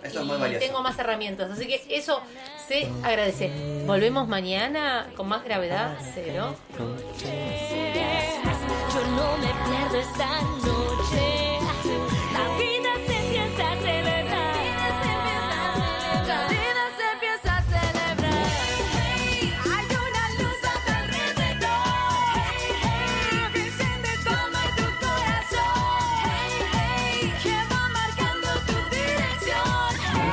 Esto es muy y valioso. tengo más herramientas. Así que eso se agradece. Volvemos mañana con más gravedad cero. Yo no me pierdo esta noche. La vida se empieza a celebrar. La vida se empieza a celebrar. Hay una luz a tu alrededor que enciende como tu corazón, que va marcando tu dirección.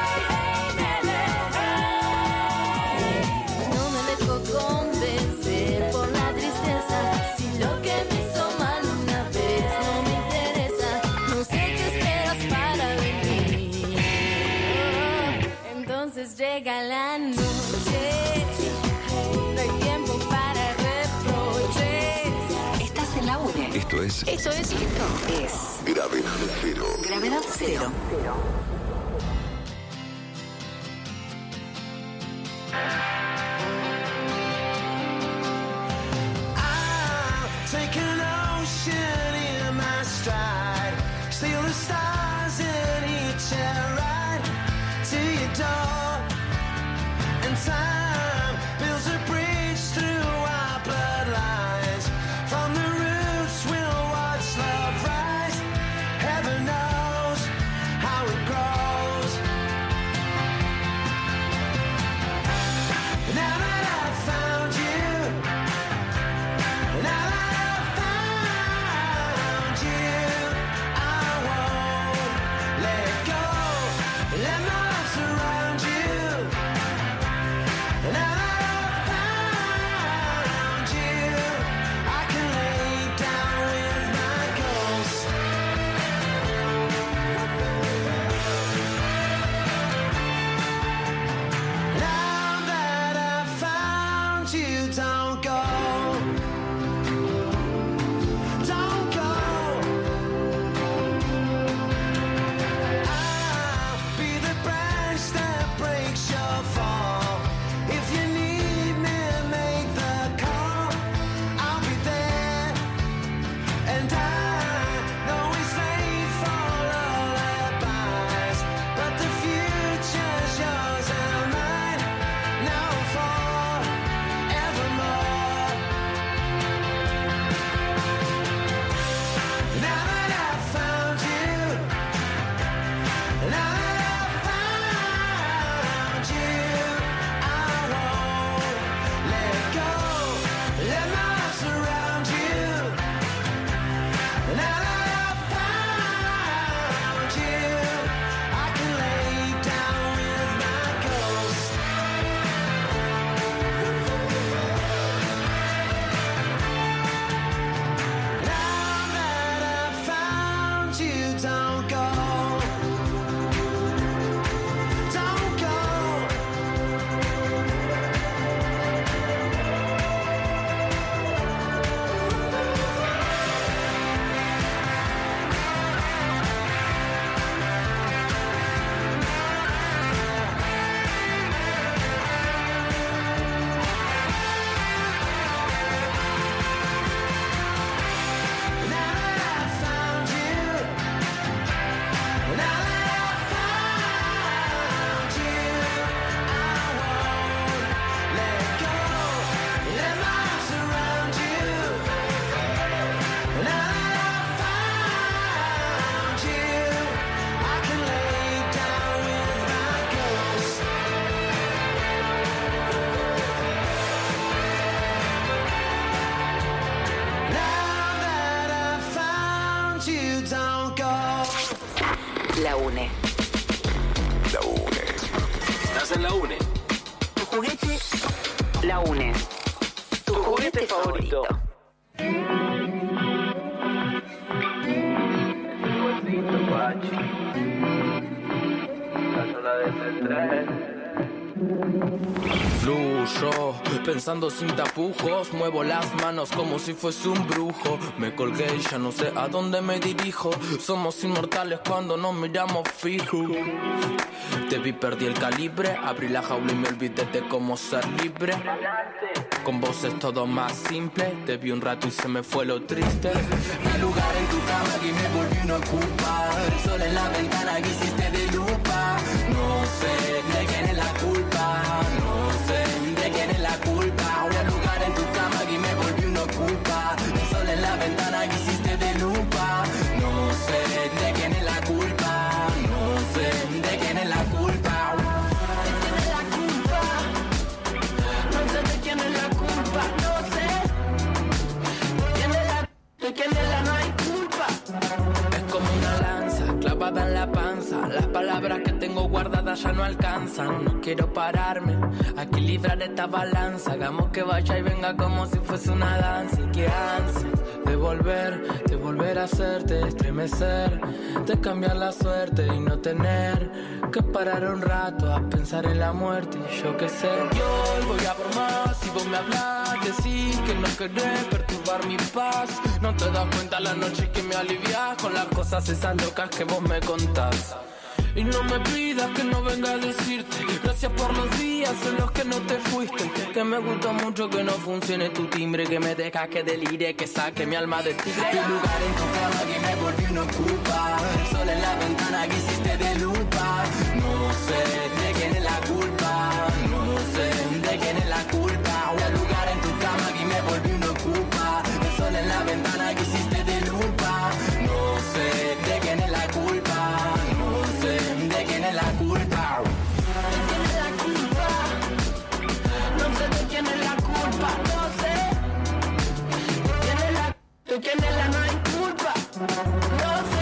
No me dejo convencer por la tristeza. Si lo que me hizo mal una vez no me interesa, no sé qué esperas para venir. Entonces llega la noche, no hay tiempo para reproches. Estás en la UNE. Esto es Gravedad Cero. Gravedad cero. Take an ocean in my stride, steal the stars and hitch a ride to your door. And time builds a bridge through our bloodlines. From the roots we'll watch love rise. Heaven knows how it grows. Now that I've found you, now that I've found you, I won't let go. Let my love surround you. Now that I've found you, I can lay down with my ghost. Now that I've found you, don't go. Don't go. I'll be the branch that breaks your fall. If you need me, make the call. I'll be there. And I know it's late for lullabies, but the future's yours and mine, now and forevermore. Now that I've found you, now that I've found you, I won't let go. Let my love surround you. Now that I've found you, I can lay down with my ghost. Now that I've found you, don't go. Don't go. Now that I've found you, now that I've found you, I won't let go. Let my arms surround you. Now that I've found you, I can lay down with my ghost. Now that I've found you, don't go. La UNE. la UNE. Estás en la UNE. Tu juguete. La UNE. Tu juguete favorito. Fluyo, pensando sin tapujos, muevo las manos como si fuese un brujo. Me colgué y ya no sé a dónde me dirijo. Somos inmortales cuando nos miramos fijo. Te vi, perdí el calibre, abrí la jaula y me olvidé de cómo ser libre. Con vos es todo más simple, te vi un rato y se me fue lo triste. Mi lugar en tu cama que me volvió a ocupar. El sol en la ventana que hiciste de lupa. No cuerdas ya no alcanzan. No quiero pararme a equilibrar esta balanza. Hagamos que vaya y venga como si fuese una danza. Y que ansias de volver a hacerte estremecer, de cambiar la suerte y no tener que parar un rato a pensar en la muerte. Y yo qué sé, yo hoy voy a por más. Si vos me hablas, decís que no querés perturbar mi paz. No te das cuenta la noche que me alivias con las cosas esas locas que vos me contás. Y no me pidas que no venga a decirte gracias por los días en los que no te fuiste. Que me gusta mucho que no funcione tu timbre, que me dejas que delire, que saque mi alma de tigre. Tu lugar en tu cama que me volví una culpa. El sol en la ventana que hiciste de lupa. No sé de quién es la culpa. No sé de quién es la culpa. El lugar en tu cama que me volví una culpa. El sol en la ventana que hiciste de lupa. No sé de quién es la culpa. ¿De quién es la culpa? ¿De quién es la culpa? No sé de quién es la culpa, no sé. ¿De quién es la no hay culpa? No sé.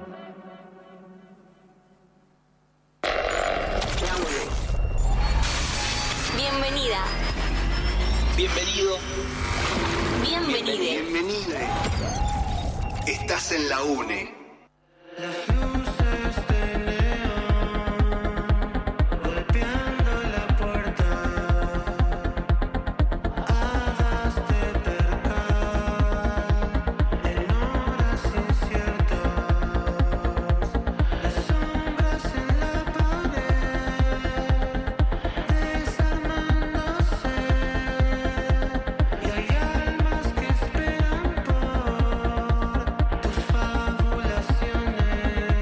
Bienvenida. Bienvenido. Bienvenide. Bienvenida. Estás en la UNE. Tus fabulaciones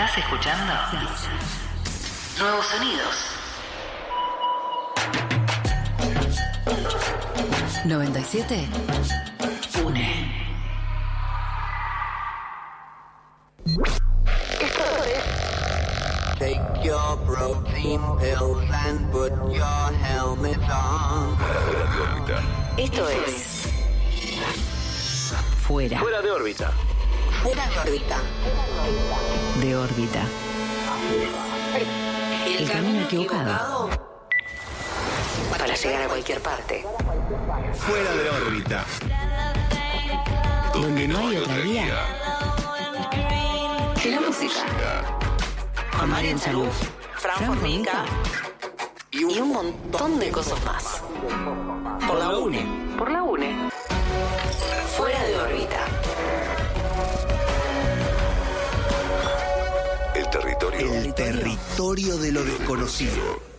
Estás escuchando Nuevos Sonidos. 97 une. Take your protein pills and put your helmet on. Esto es Fuera. Fuera de órbita. Fuera de órbita. De órbita. El camino equivocado para llegar a cualquier parte. Fuera de órbita. Donde no hay otra vía que la música. Con Marian Salud, Fran Formica y un montón de cosas más. Por la UNE. Por la UNE. Fuera de órbita. El territorio. El territorio de lo desconocido.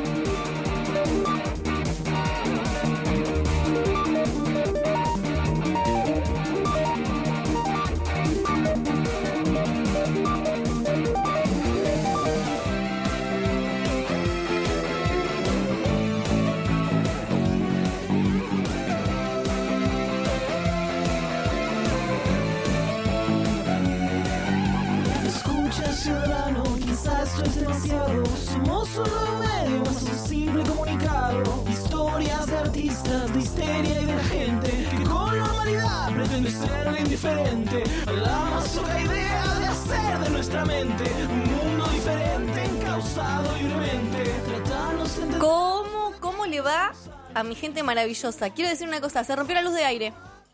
Escucha, ciudadano, quizás esto es demasiado. Somos solo un medio, más un simple comunicado. Historias de artistas, de histeria y de la gente que con normalidad pretende ser indiferente a la más loca idea de hacer de nuestra mente un mundo diferente, encauzado libremente. Tratarnos de entender. ¿Cómo le va a mi gente maravillosa? Quiero decir una cosa, se rompió la luz de aire.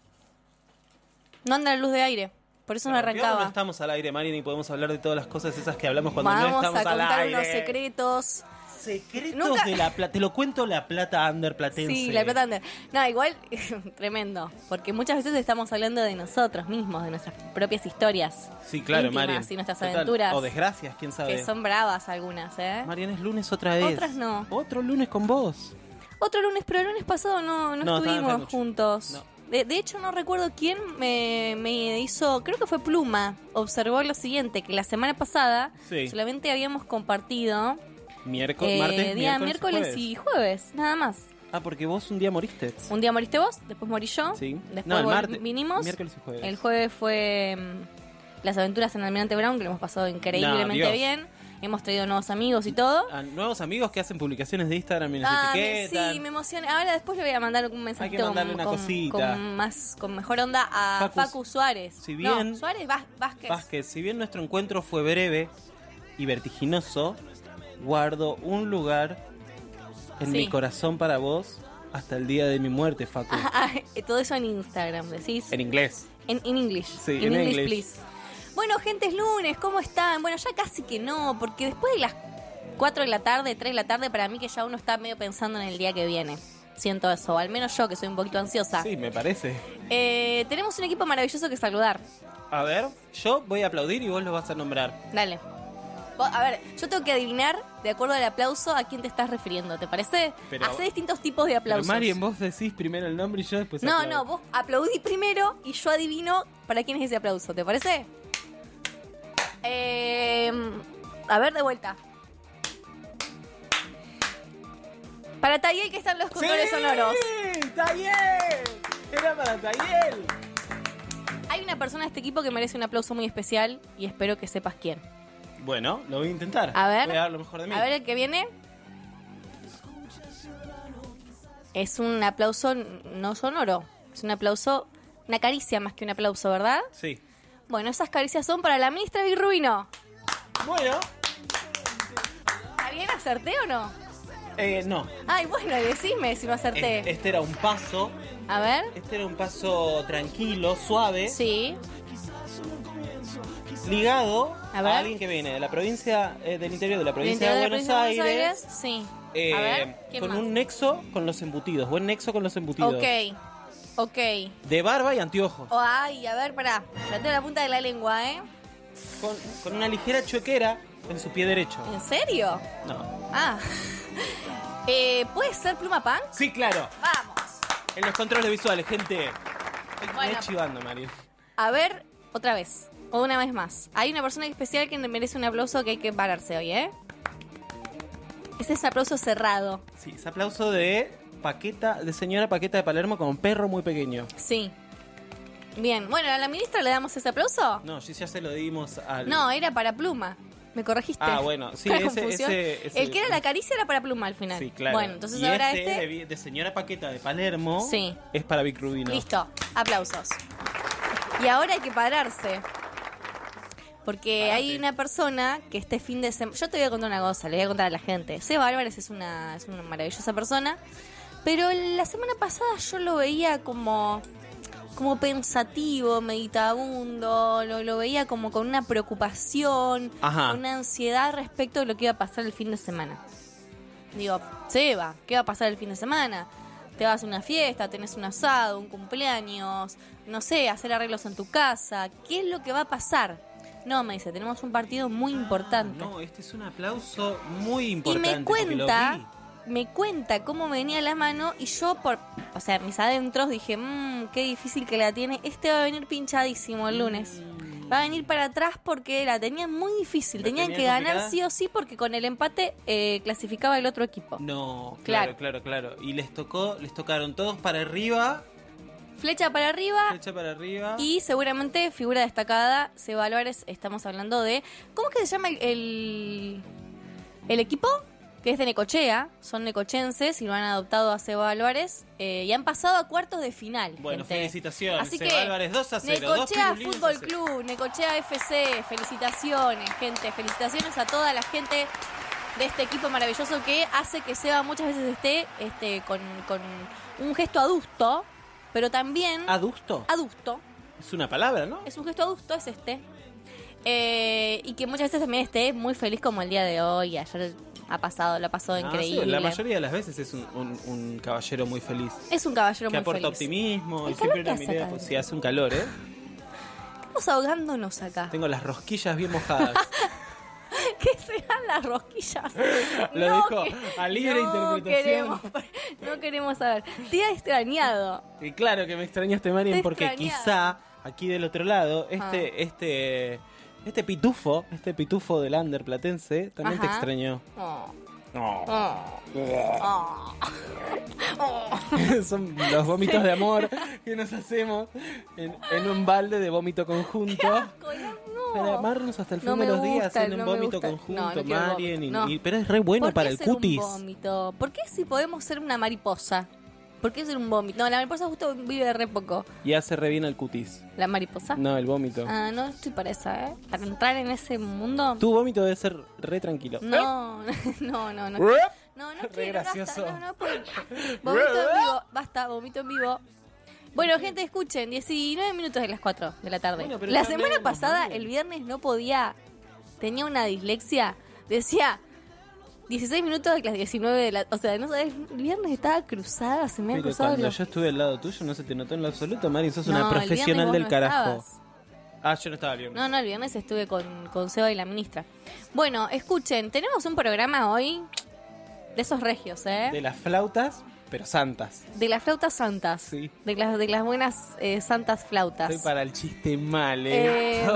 No anda la luz de aire. Por eso no arrancaba. No estamos al aire, Mari, ni podemos hablar de todas las cosas esas que hablamos cuando no Vamos estamos a al contar aire. unos secretos. Secretos Nunca- de la plata. Te lo cuento, la plata underplatense. Sí, la plata under. No, igual, tremendo. Porque muchas veces estamos hablando de nosotros mismos, de nuestras propias historias. Sí, claro, íntimas Marian. y nuestras Total. aventuras. O desgracias, quién sabe. Que son bravas algunas, ¿eh? Marian, es lunes otra vez. Otras no. Otro lunes con vos. Otro lunes, pero el lunes pasado no No, estaba estuvimos enfermo. juntos. No. De hecho, no recuerdo quién me hizo, creo que fue Pluma, observó lo siguiente, que la semana pasada Sí. solamente habíamos compartido Martes, día miércoles y jueves, nada más. Ah, porque vos un día moriste. Un día moriste vos, después morí yo, Sí. después No, el martes. vinimos. Miércoles y jueves. El jueves fue las aventuras en Almirante Brown, que lo hemos pasado increíblemente Dios. bien. Hemos traído nuevos amigos y todo. A nuevos amigos que hacen publicaciones de Instagram y nos etiquetan. Sí, me emociona. Ahora después le voy a mandar un mensajito mandarle una cosita. con mejor onda a Facu Suárez. Si bien- No, Suárez Vázquez. Vázquez, si bien nuestro encuentro fue breve y vertiginoso, guardo un lugar en Sí. mi corazón para vos hasta el día de mi muerte, Facu. Todo eso en Instagram, decís. En inglés. En English. Sí, in en English, English. please. Bueno, gente, es lunes, ¿cómo están? Bueno, ya casi que no, porque después de las 4 de la tarde, 3 de la tarde, para mí que ya uno está medio pensando en el día que viene. Siento eso, al menos yo que soy un poquito ansiosa. Sí, me parece. Tenemos un equipo maravilloso que saludar. A ver, yo voy a aplaudir y vos lo vas a nombrar. Dale. A ver, yo tengo que adivinar, de acuerdo al aplauso, a quién te estás refiriendo, ¿te parece? Pero- Hacé distintos tipos de Pero aplausos. Marian, vos decís primero el nombre y yo después No, aplaudo. no, vos aplaudí primero y yo adivino para quién es ese aplauso, ¿te parece? A ver, de vuelta. Para Tayel, que están los controles sonoros. ¡Tayel! Era para Tayel. Hay una persona de este equipo que merece un aplauso muy especial y espero que sepas quién. Bueno, lo voy a intentar. A ver. Voy a dar lo mejor de mí. A ver el que viene. Es un aplauso no sonoro. Es un aplauso, una caricia más que un aplauso, ¿verdad? Sí. Bueno, esas caricias son para la ministra Virrubino. Bueno. ¿Está bien? ¿Acerté o no? No. Ay, bueno, decime si no acerté. Este era un paso. A ver. Este era un paso tranquilo, suave. Sí. Ligado A ver. alguien que viene de la provincia, del interior de la provincia ¿Del de interior Buenos Aires. Sí. eh, A ver, ¿quién con más? un nexo con los embutidos. Buen nexo con los embutidos. Ok. De barba y anteojos. Oh, ay, a ver, pará. Ya tengo la punta de la lengua, ¿eh? Con una ligera chuequera en su pie derecho. ¿En serio? No. Ah. ¿Puede ser Pluma Punk? Sí, claro. Vamos. En los controles visuales, gente. Bueno. Estoy chivando, Mario. A ver, otra vez. O una vez más. Hay una persona especial que merece un aplauso que hay que pararse hoy, ¿eh? Este es un aplauso cerrado. Sí, es aplauso de señora Paqueta de Palermo con un perro muy pequeño. Sí. Bien. Bueno, ¿a la ministra le damos ese aplauso? No, ya se lo dimos al... No, era para Pluma. ¿Me corregiste? Ah, bueno, sí, La ese, confusión. ese- El que era la caricia era para Pluma al final. Sí, claro. Bueno, entonces y ahora de señora Paqueta de Palermo Sí. es para Vic Rubino. Listo, aplausos. Y ahora hay que pararse. Porque hay una persona que este fin de semana... Yo te voy a contar una cosa, le voy a contar a la gente. Seba Álvarez es una maravillosa persona, pero la semana pasada yo lo veía como pensativo, meditabundo, lo veía como con una preocupación, Ajá. con una ansiedad respecto de lo que iba a pasar el fin de semana. Digo, Seba, ¿qué va a pasar el fin de semana? Te vas a una fiesta, tenés un asado, un cumpleaños, no sé, hacer arreglos en tu casa. ¿Qué es lo que va a pasar? No, me dice, tenemos un partido muy importante. No, este es un aplauso muy Y importante. me porque lo cuenta cómo me venía la mano y yo mis adentros dije, qué difícil que la tiene. Este va a venir pinchadísimo el lunes. Va a venir para atrás porque la tenía muy difícil. ¿La Tenían tenía que ganar complicada? sí o sí porque con el empate clasificaba el otro equipo. No, Claro. claro. Y les tocaron todos para arriba, Flecha para arriba. flecha para arriba. Y seguramente figura destacada, Seba Álvarez, estamos hablando de... ¿Cómo es que se llama el equipo? Que es de Necochea, son necochenses y lo han adoptado a Seba Álvarez y han pasado a cuartos de final. Bueno, gente. felicitaciones. Así Seba que Álvarez 2-0. Necochea dos pirulines Fútbol a 0. Club, Necochea FC, felicitaciones, gente. Felicitaciones a toda la gente de este equipo maravilloso que hace que Seba muchas veces esté con un gesto adusto, pero también... ¿Adusto? Adusto. Es una palabra, ¿no? Es un gesto adusto, es este. Y que muchas veces también esté muy feliz como el día de hoy. Ayer lo ha pasado increíble. Sí, la mayoría de las veces es un caballero muy feliz. Es un caballero que muy aporta feliz. optimismo. El Y siempre calor que una mirada, hace acá. pues, sí, hace un calor, ¿eh? Estamos ahogándonos acá. Tengo las rosquillas bien mojadas. ¿Qué serán las rosquillas? Lo dejo a libre interpretación. No queremos saber. Te ha extrañado. Y claro que me extrañaste, Marian, Te porque extrañaba. quizá aquí del otro lado, este pitufo del under platense también te Ajá. extrañó. Oh. No. Oh. Oh. Son los vómitos de amor que nos hacemos en un balde de vómito conjunto. Para amarnos hasta el fin No me de los días gusta, haciendo no un me vómito gusta. conjunto, No, no quiero Marian. vómito, no. Pero es re bueno ¿Por qué para el ser un cutis. vómito? ¿Por qué si podemos ser una mariposa? ¿Por qué ser un vómito? No, la mariposa justo vive re poco. Y hace re bien al cutis. ¿La mariposa? No, el vómito. Ah, no estoy para esa, ¿eh? Para entrar en ese mundo. Tu vómito debe ser re tranquilo. No, no. No Re quiero, gracioso. basta, no, vomito en vivo, basta, vomito en vivo. Bueno, gente, escuchen, 19 minutos de las 4 de la tarde. Bueno, pero la ya semana hablemos, pasada, Marian. el viernes no podía, tenía una dislexia, decía 16 minutos de las 19 de la... O sea, no sabes, el viernes estaba cruzada, se me han Pero cruzado cuando los... yo estuve al lado tuyo no se te notó en lo absoluto, Mari. Sos No, una el profesional viernes del vos no carajo. estabas. Ah, yo no estaba bien. No, el viernes estuve con Seba y la ministra. Bueno, escuchen, tenemos un programa hoy de esos regios, ¿eh? De las flautas, pero santas. De las flautas santas. Sí. De las buenas santas flautas. Estoy para el chiste mal, ¿eh?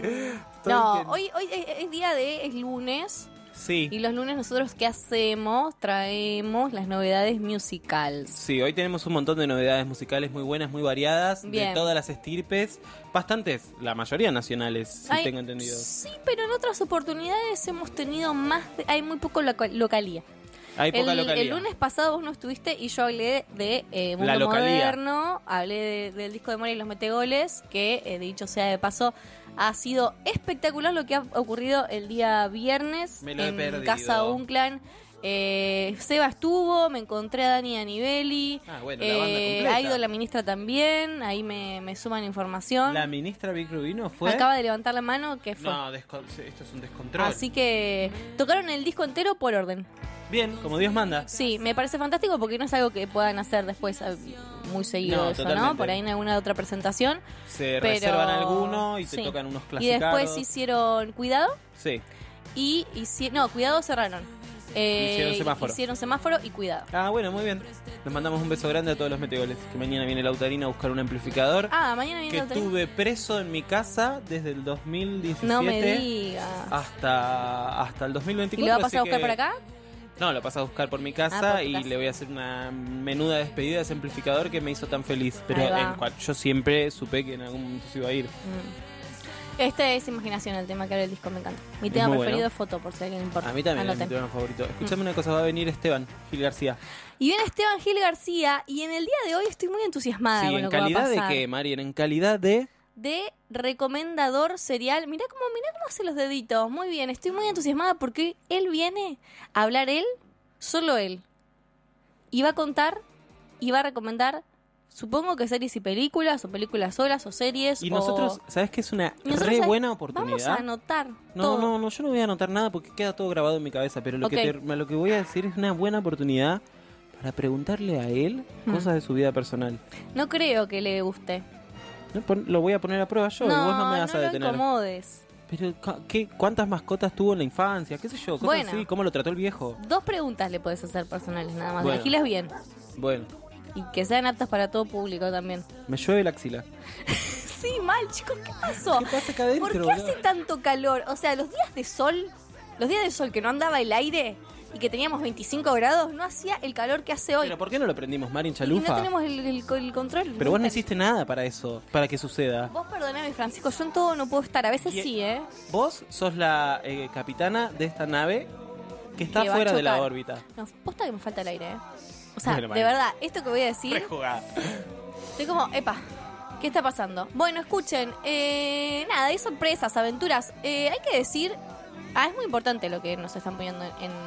No, hoy es día es lunes. Sí. Y los lunes nosotros, ¿qué hacemos? Traemos las novedades musicales. Sí, hoy tenemos un montón de novedades musicales muy buenas, muy variadas, Bien. de todas las estirpes, bastantes, la mayoría nacionales, si Hay- tengo entendido. Sí, pero en otras oportunidades hemos tenido hay muy poco localía. Hay poca localidad. El lunes pasado vos no estuviste y yo hablé de Mundo La localía. Moderno, hablé del disco de Mora y los Metegoles, que dicho sea de paso, ha sido espectacular lo que ha ocurrido el día viernes Me lo he en perdido. Casa Unclan. Seba estuvo, me encontré a Dani Anivelli, Ah, bueno, la banda completa. ha ido la ministra también, ahí me suman información. La ministra Vic Rubino fue... Acaba de levantar la mano, que fue. No, esto es un descontrol. Así que tocaron el disco entero por orden. Bien, como Dios manda. Sí, me parece fantástico porque no es algo que puedan hacer después muy seguido No, eso, totalmente. ¿no? Por ahí en alguna otra presentación. Se Pero- reservan alguno y te sí. tocan unos Y clásicos. después hicieron Cuidado Sí. y Cuidado cerraron. Hicieron semáforo. semáforo y cuidado. Ah, bueno, muy bien. Les mandamos un beso grande a todos los metegoles. Que mañana viene Lautarina a buscar un amplificador. Mañana viene que Lautarina. tuve preso en mi casa desde el 2017 No me digas. hasta el 2024. ¿Y lo va a pasar a así buscar que- por acá? No, lo pasa a buscar por mi casa por tu y casa. le voy a hacer una menuda despedida a ese amplificador que me hizo tan feliz. Pero Ahí va. en cual yo siempre supe que en algún momento se iba a ir. Este es Imaginación, el tema que abre el disco, me encanta. Mi tema muy preferido bueno. es Foto, por si a alguien le importa. A mí también es mi Anoten. tema favorito. Escuchame una cosa, va a venir Esteban Gil García. Y viene Esteban Gil García y en el día de hoy estoy muy entusiasmada Sí, con ¿en lo que va a calidad de pasar. qué, Marian? En calidad de... De recomendador serial. Mirá cómo hace los deditos. Muy bien, estoy muy entusiasmada porque él viene a hablar solo él. Y va a contar y va a recomendar, supongo que series y películas, o películas solas, o series. Y o- nosotros, ¿sabes qué? Es una Nosotros, re ¿sabes? buena Vamos oportunidad. a anotar No, todo. no, yo no voy a anotar nada porque queda todo grabado en mi cabeza, pero lo, Ok. lo que voy a decir es una buena oportunidad para preguntarle a él cosas de su vida personal. No creo que le guste. Lo voy a poner a prueba yo y vos no me vas a lo detener. incomodes. Pero, ¿cuántas mascotas tuvo en la infancia? ¿Qué sé yo? Cosas Bueno. así, ¿cómo lo trató el viejo? 2 preguntas le puedes hacer personales nada más. Bueno. Elegilas bien. Bueno, Y que sean aptas para todo público también. me llueve la axila. Sí, mal, chicos, ¿qué pasó? ¿Qué pasa acá adentro, ¿Por qué boludo? hace tanto calor? O sea, los días de sol que no andaba el aire y que teníamos 25 grados, no hacía el calor que hace hoy. ¿Pero por qué no lo prendimos, Marin Y Chalufa? no tenemos el control. Pero vos no ¿viste? hiciste nada para eso, para que suceda. Vos perdoname, Francisco, yo en todo no puedo estar. A veces Y- sí, ¿eh? Vos sos la capitana de esta nave que está Que va a fuera de la chocar. órbita. No, posta que me falta el aire, ¿eh? O sea, Bueno, de Mari. verdad, esto que voy a decir, Rejugada. estoy como, epa, ¿qué está pasando? Bueno, escuchen, nada, hay sorpresas, aventuras. Hay que decir, es muy importante lo que nos están poniendo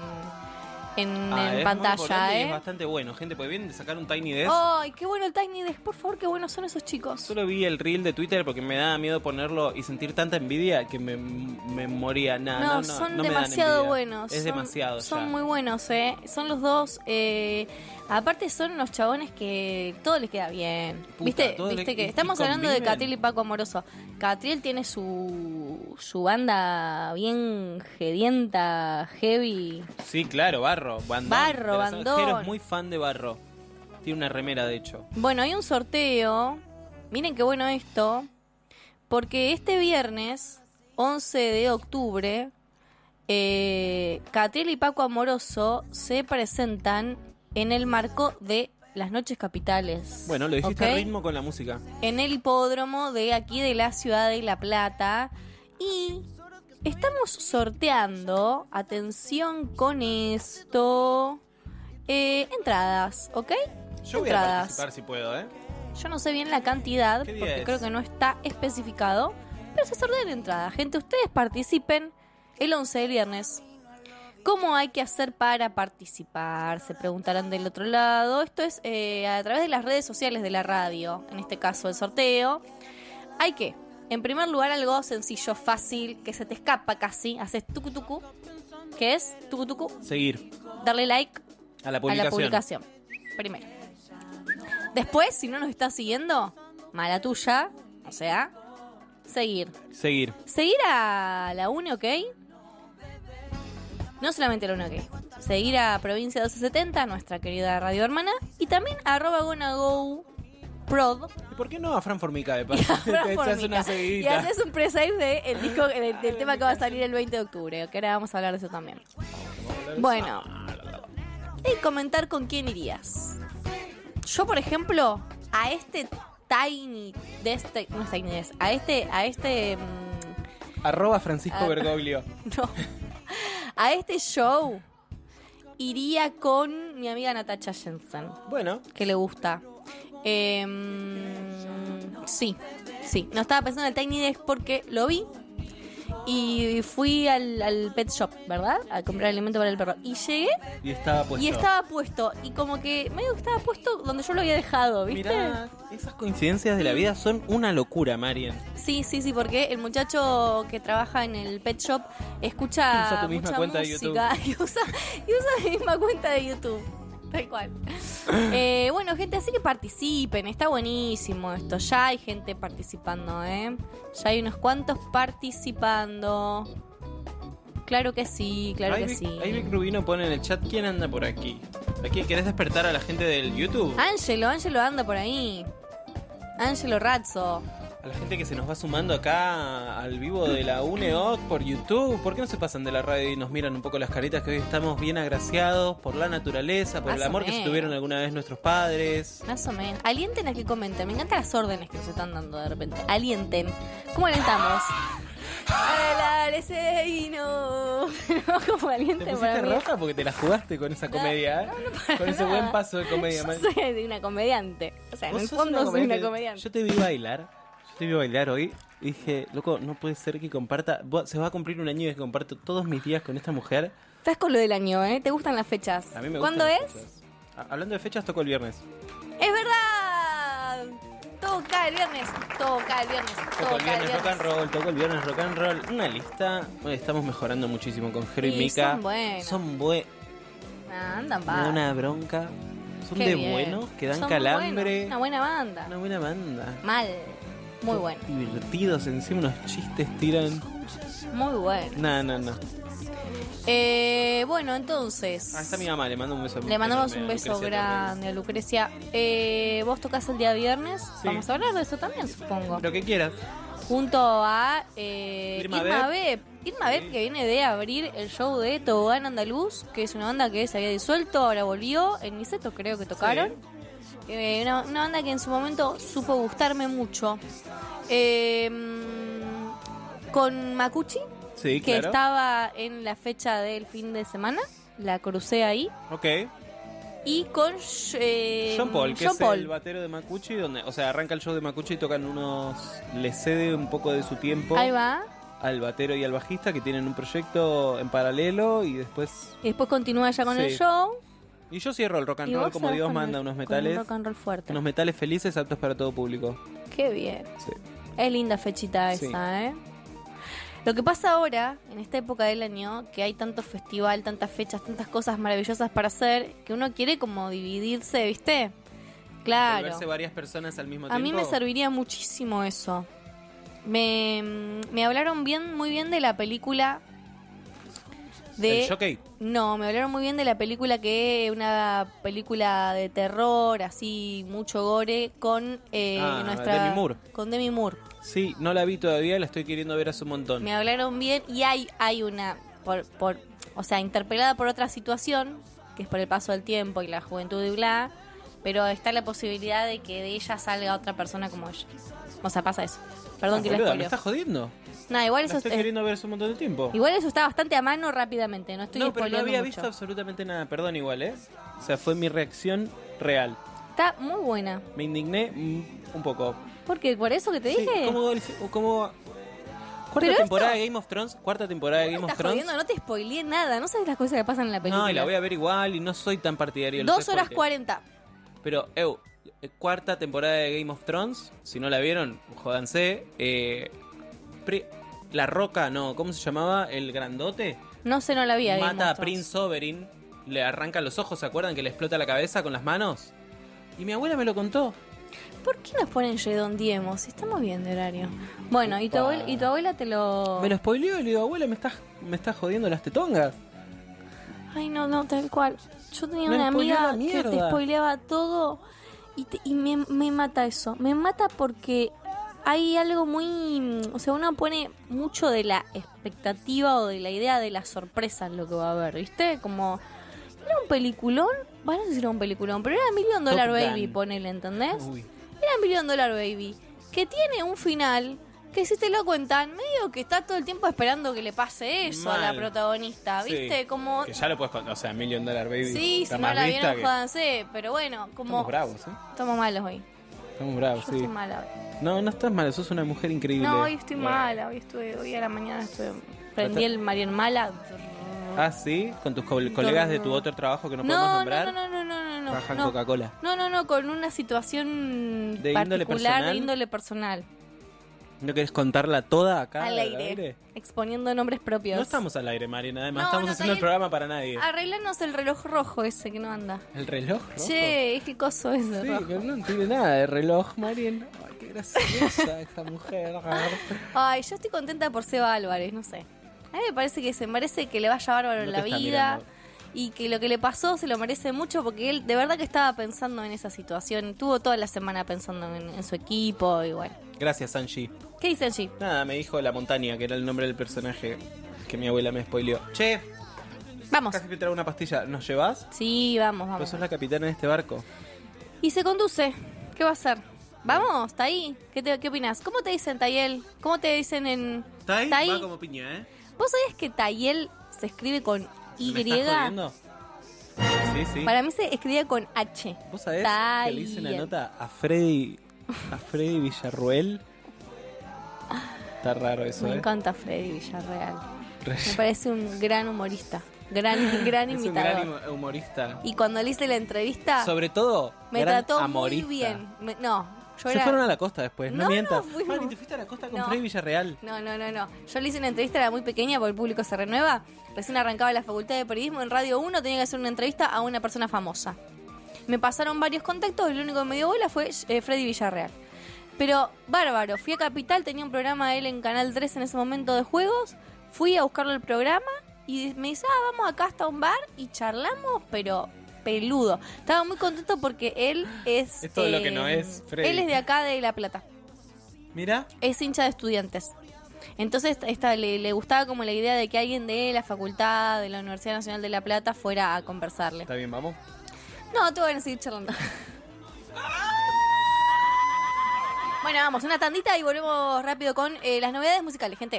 en Es muy pantalla, importante y es ¿eh? bastante bueno, gente, porque vienen de sacar un Tiny Desk. Ay, qué bueno el Tiny Desk, por favor, qué buenos son esos chicos. Solo vi el reel de Twitter porque me daba miedo ponerlo y sentir tanta envidia que me moría. No, son no me dan demasiado envidia. buenos. Es son, demasiado Son ya. muy buenos, ¿eh? Son los dos. Aparte, son unos chabones que todo les queda bien. Puta, ¿Viste? todo ¿Viste le- que y estamos hablando de conviven. Catriel y Paco Amoroso? Catriel tiene su banda bien gedienta, heavy. Sí, claro, Barro. Bandón. Barro, De la Bandón. Jero es muy fan de Barro. Tiene una remera, de hecho. Bueno, hay un sorteo. Miren qué bueno esto. Porque este viernes, 11 de octubre, Catriel y Paco Amoroso se presentan en el marco de las Noches Capitales. Bueno, lo dijiste ¿ok? al ritmo con la música. En el hipódromo de aquí de la ciudad de La Plata. Y estamos sorteando, atención con esto, entradas, ¿ok? Yo voy a entradas. participar si puedo, ¿eh? Yo no sé bien la cantidad, ¿Qué día porque es? creo que no está especificado, pero se sortean entradas. Gente, ustedes participen el 11 del viernes. ¿Cómo hay que hacer para participar? Se preguntarán del otro lado. Esto es a través de las redes sociales de la radio, en este caso el sorteo. Hay que, en primer lugar, algo sencillo, fácil, que se te escapa casi. Haces tucu tucu, que es tucu tucu, Seguir darle like a la a publicación. la publicación. Primero. Después, si no nos estás siguiendo, mala tuya, o sea, seguir. Seguir. Seguir a la UNE, ¿ok? No solamente a la UNE, ¿ok? Seguir a Provincia 1270, nuestra querida radio hermana, y también a @gonagoprod. ¿Y por qué no a Fran Formica de paso? Fran Te echas Formica. una Y seguidita. haces un pre-save del disco, del tema que va a salir el 20 de octubre, que ahora vamos a hablar de eso también. Bueno, y comentar con quién irías. Yo, por ejemplo, a este Tiny Desk, no es Tiny Desk, a este Francisco Ah. Bergoglio. no, a este show iría con mi amiga Natacha Jensen, Bueno, que le gusta. Sí, no estaba pensando en el Tiny Desk porque lo vi y fui al pet shop, ¿verdad? A comprar alimento para el perro. Y llegué y estaba puesto. y estaba puesto. Y como que medio que estaba puesto donde yo lo había dejado, ¿viste? Mirá, esas coincidencias de la vida son una locura, Marian. Sí, porque el muchacho que trabaja en el pet shop escucha Usa tu misma mucha cuenta de música y usa mi misma cuenta de YouTube. Tal cual. Bueno, gente, así que participen. Está buenísimo esto. Ya hay gente participando, ¿eh? Ya hay unos cuantos participando. Claro que sí, claro que Ahí sí. Vic Rubino pone en el chat, ¿quién anda por aquí? ¿Aquí querés despertar a la gente del YouTube? Ángelo anda por ahí. Ángelo Razzo. A la gente que se nos va sumando acá al vivo de la UNEOC por YouTube. ¿Por qué no se pasan de la radio y nos miran un poco las caritas? Que hoy estamos bien agraciados por la naturaleza, por Más el o amor que se menos. tuvieron alguna vez nuestros padres. Más o menos. Alienten a que comenten. Me encantan las órdenes que nos están dando de repente. Alienten. ¿Cómo alentamos? No. Como Te alienten pusiste para mí. roja porque te la jugaste con esa comedia, ¿eh? Con ese buen paso de comedia. Yo man. soy de una comediante. O sea, en Vos el sos fondo soy una comediante. comediante. Yo te vi bailar. Hoy y dije, loco, no puede ser que comparta. Se va a cumplir un año y que comparto todos mis días con esta mujer. Estás con lo del año, ¿eh? ¿Te gustan las fechas? A mí me ¿Cuándo gustan es? las fechas. Hablando de fechas, toco el viernes. ¡Es verdad! Toca el viernes. Toca el viernes. Toco el viernes rock and roll, toco el viernes rock and roll. Una lista. Bueno, estamos mejorando muchísimo con Jero y Sí, Mica. son buenos. Son buenos. Andan Me da va. una bronca. Son Qué de bien. buenos, que dan Son calambre. buenos. Una buena banda. Una buena banda. Mal. Muy bueno. Divertidos, encima unos chistes tiran. Muy bueno. No. Bueno, entonces. Ah, está mi mamá, le mando un beso. Le mandamos enorme un a beso Lucrecia grande a Lucrecia. Vos tocás el día viernes. Sí. Vamos a hablar de eso también, supongo. Lo que quieras. Junto a Irma Beb. Irma Beb, que viene de abrir el show de Tobogán Andaluz, que es una banda que se había disuelto, ahora volvió. En Niceto creo que tocaron. Una banda que en su momento supo gustarme mucho. Con Makuchi, Sí, que claro. estaba en la fecha del fin de semana. La crucé ahí. Ok. Y con John Paul, que John es Paul. el batero de Makuchi, donde, o sea, arranca el show de Makuchi y tocan unos... Le cede un poco de su tiempo Ahí va. al batero y al bajista, que tienen un proyecto en paralelo, y después... Y después continúa ya con Sí. el show. Y yo cierro el rock and Y roll vos como cerrás Dios con manda, el- unos con un metales... rock and roll fuerte. Unos metales felices, aptos para todo público. Qué bien. Sí. Es linda fechita Sí. esa, ¿eh? Lo que pasa ahora, en esta época del año, que hay tanto festival, tantas fechas, tantas cosas maravillosas para hacer, que uno quiere como dividirse, ¿viste? Claro. Volverse varias personas al mismo A tiempo. mí me serviría muchísimo eso. Me hablaron muy bien de la película de... ¿El Jockey? No, me hablaron muy bien de la película, que es una película de terror, así, mucho gore, con Demi Moore. Con Demi Moore. Sí, no la vi todavía, la estoy queriendo ver hace un montón. Me hablaron bien y hay una, o sea, interpelada por otra situación, que es por el paso del tiempo y la juventud y bla, pero está la posibilidad de que de ella salga otra persona como ella. O sea, pasa eso. Perdón que lo Boluda, ¿me spoileo. estás jodiendo? No, igual La eso estoy queriendo ver hace un montón de tiempo. igual eso está bastante a mano rápidamente, no estoy No, pero no spoileando había mucho. visto absolutamente nada. Perdón igual, ¿eh? O sea, fue mi reacción real. Está muy buena. Me indigné un poco. ¿Por qué? ¿Por eso que te Sí, dije? como Pero cuarta temporada esto- de Game of Thrones. Cuarta temporada de Me Game of estás Thrones. jodiendo, no te spoileé nada, no sabes las cosas que pasan en la película. No, y la voy a ver igual y no soy tan partidario de los 2 horas spoilers. 40. Pero, cuarta temporada de Game of Thrones. Si no la vieron, jódanse. La Roca, no, ¿cómo se llamaba? El grandote. No sé, no la vi. Mata a Prince Oberyn. Le arranca los ojos, ¿se acuerdan? Que le explota la cabeza con las manos. Y mi abuela me lo contó. ¿Por qué nos ponen redondiemos? Si estamos bien de horario. Bueno, ¿y tu abuela te lo...? Me lo spoileó y le digo, abuela, me estás jodiendo las tetongas. Ay, no, tal cual. Yo tenía Me una spoileó amiga la que te mierda. spoileaba todo y me mata eso. Me mata porque hay algo muy... O sea, uno pone mucho de la expectativa o de la idea de la sorpresa en lo que va a ver, ¿viste? Como... Era un peliculón, bueno, no sé si era un peliculón, pero era $1 Million Top Baby, Gun. ponele, ¿entendés? Uy. Era $1 Million Baby, que tiene un final que si te lo cuentan, medio que está todo el tiempo esperando que le pase eso a la Mal. protagonista, ¿viste? Sí. como... Que ya lo puedes contar. O sea, $1 Million Baby. Sí, está si no más la vista vieron, que- jódanse, pero bueno, como... Estamos bravos, ¿eh? Estamos malos hoy. Estamos bravos, Yo sí. estoy mala hoy. No estás mal, sos una mujer increíble. No, hoy estoy Bueno. mala, hoy a la mañana prendí el Marian Mala. Ah, sí, con tus colegas de tu otro trabajo que no podemos nombrar. No, Bajan no. Coca-Cola. No, con una situación ¿De índole particular personal? de índole personal. ¿No querés contarla toda acá? Al aire, exponiendo nombres propios. No estamos al aire, Mariana. Además, No, estamos no, haciendo el está programa para nadie. Arreglanos el reloj rojo ese que no anda. ¿El reloj rojo? Che, es que coso ese Sí, rojo. que no tiene nada de reloj, Mariana. Ay, qué graciosa esta mujer. Ay, yo estoy contenta por Seba Álvarez, no sé. A mí me parece que se merece que le vaya bárbaro en No la te está vida. mirando. Y que lo que le pasó se lo merece mucho porque él de verdad que estaba pensando en esa situación. Tuvo toda la semana pensando en su equipo y bueno. Gracias, Sanji. ¿Qué dice Angie? Nada, me dijo La Montaña, que era el nombre del personaje que mi abuela me spoileó. Che, Vamos. casi me traigo una pastilla. ¿Nos llevas? Sí, vamos, Vos vamos. sos la capitana de este barco. Y se conduce. ¿Qué va a hacer? Vamos, ¿está ahí? ¿Qué opinas? ¿Cómo te dicen Tayel? ¿Cómo te dicen en... ¿Está ahí? ¿Tai? Va como piña, ¿eh? ¿Vos sabías que Tayel se escribe con Y? ¿Me estás jodiendo? Sí, sí. Para mí se escribe con H. ¿Vos sabés Tayel. que le hice una nota a Freddy Villarruel? Está raro eso, Me ¿eh? encanta Freddy Villarreal. Re- Me parece un gran humorista. Gran Es un imitador. gran humorista. Y cuando le hice la entrevista, Sobre todo, me gran trató amorista. muy bien. Yo Se era... fueron a la costa después, no, No, mientas. no, fuimos. Mari, te fuiste a la costa con No. Freddy Villarreal. No. Yo le hice una entrevista, era muy pequeña porque el público se renueva. Recién arrancaba la facultad de periodismo en Radio 1, tenía que hacer una entrevista a una persona famosa. Me pasaron varios contactos y lo único que me dio bola fue Freddy Villarreal. Pero bárbaro, fui a Capital, tenía un programa él en Canal 3 en ese momento de juegos. Fui a buscarlo el programa y me dice, vamos acá hasta un bar y charlamos, pero peludo. Estaba muy contento porque él es... Es todo lo que no es Freddy. Él es de acá, de La Plata. Mira, Es hincha de Estudiantes. Entonces le gustaba como la idea de que alguien de la facultad, de la Universidad Nacional de La Plata, fuera a conversarle. está bien, vamos. No, te van a seguir charlando. Bueno, vamos, una tandita y volvemos rápido con las novedades musicales, gente.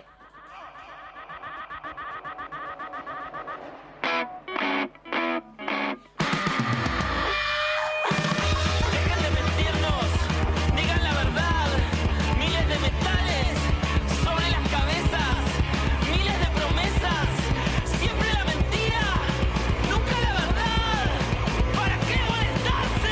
Dejen de mentirnos, digan la verdad. Miles de metales sobre las cabezas, miles de promesas, siempre la mentira, nunca la verdad. ¿Para qué molestarse?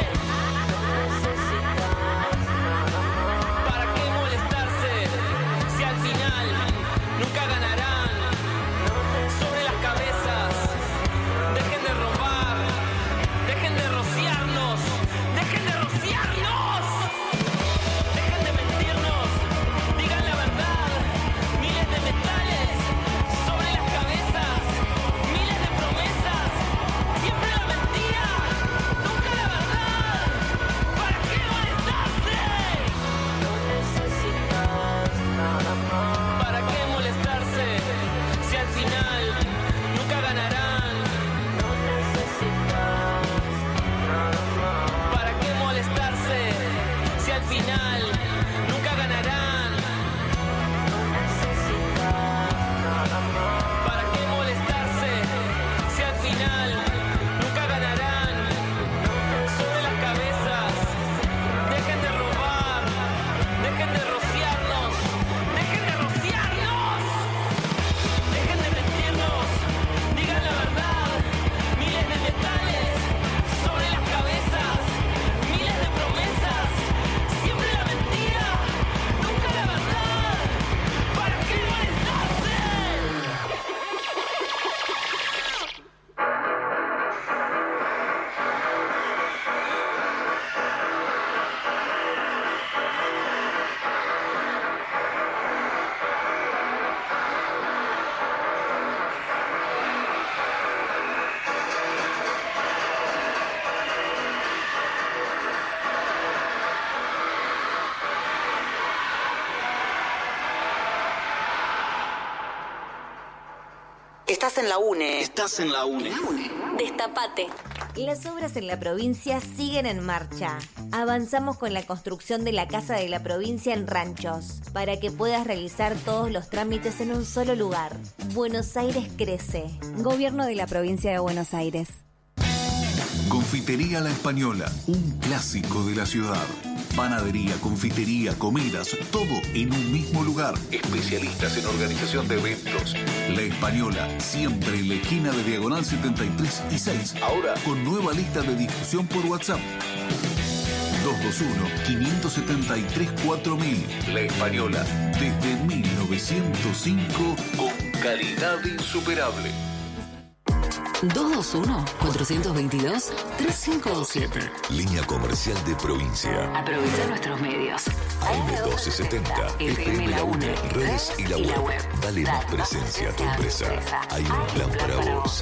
¿Para qué molestarse si al final nunca ganarán? Sobre las cabezas, dejen de robar, dejen de rociarnos, dejen de rociarnos, dejen de mentirnos, digan la verdad. Miles de metales sobre las cabezas, miles de promesas, siempre la mentira, nunca la verdad. ¿Para qué molestarse? ¿Para qué molestarse si al final nunca ganarán? ¿Para qué molestarse si al final nunca ganarán? ¿Para qué molestarse si al final nunca ganarán? Sobre las cabezas, dejen de robar, dejen de rociarnos, dejen de rociarnos, dejen de mentirnos, digan la verdad. Miles de metales sobre las cabezas, miles de promesas, siempre la mentira, nunca la verdad. ¿Para qué molestarse? Estás en la UNE. Estás en la UNE. Destapate. Las obras en la provincia siguen en marcha. Avanzamos con la construcción de la Casa de la Provincia en Ranchos, para que puedas realizar todos los trámites en un solo lugar. Buenos Aires crece. Gobierno de la Provincia de Buenos Aires. Confitería La Española, un clásico de la ciudad. Panadería, confitería, comidas, todo en un mismo lugar. Especialistas en organización de eventos. La Española, siempre en la esquina de Diagonal 73 y 6. Ahora con nueva lista de difusión por WhatsApp. 221-573-4000. La Española, desde 1905, con calidad insuperable. 221-422-3527. Línea comercial de provincia. Aprovecha nuestros medios. AM1270, FM La UNE, redes y la web. Dale más presencia a tu empresa. Hay un plan para vos.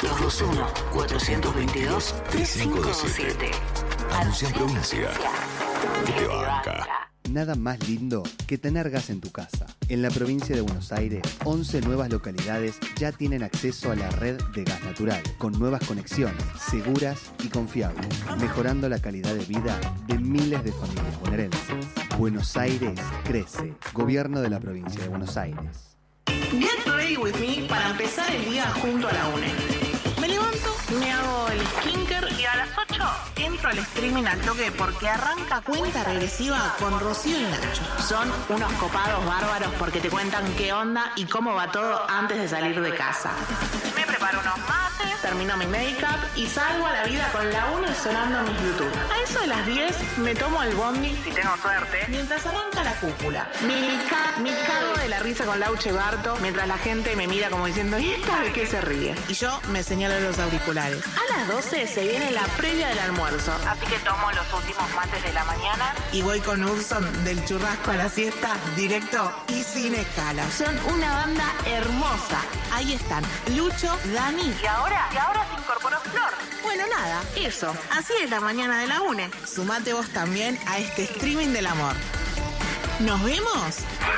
221-422-3527. Anuncia en provincia. Que te banca. Nada más lindo que tener gas en tu casa. En la provincia de Buenos Aires, 11 nuevas localidades ya tienen acceso a la red de gas natural, con nuevas conexiones, seguras y confiables, mejorando la calidad de vida de miles de familias bonaerenses. Buenos Aires crece. Gobierno de la provincia de Buenos Aires. Get ready with me para empezar el día junto a la UNE. Me levanto, me hago el skincare y a las 8 entro al streaming al toque porque arranca Cuenta Regresiva con Rocío y Nacho. Son unos copados bárbaros porque te cuentan qué onda y cómo va todo antes de salir de casa. Me preparo unos mates, termino mi make-up y salgo a la vida con la UNE sonando mis YouTube. A eso de las 10 me tomo el bondi, si tengo suerte, mientras arranca la cúpula. Me cago de la risa con Lauche Barto mientras la gente me mira como diciendo ¿y esta de qué se ríe? Y yo me señalo los auriculares. A las 12 se viene la previa del almuerzo, así que tomo los últimos mates de la mañana y voy con Urson del churrasco a la siesta directo y sin escala. Son una banda hermosa. Ahí están Lucho, Dani y ahora se incorporó Flor. Bueno, nada, eso. Así es la mañana de la UNE. Sumate vos también a este streaming del amor. ¿Nos vemos?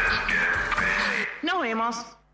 Nos vemos.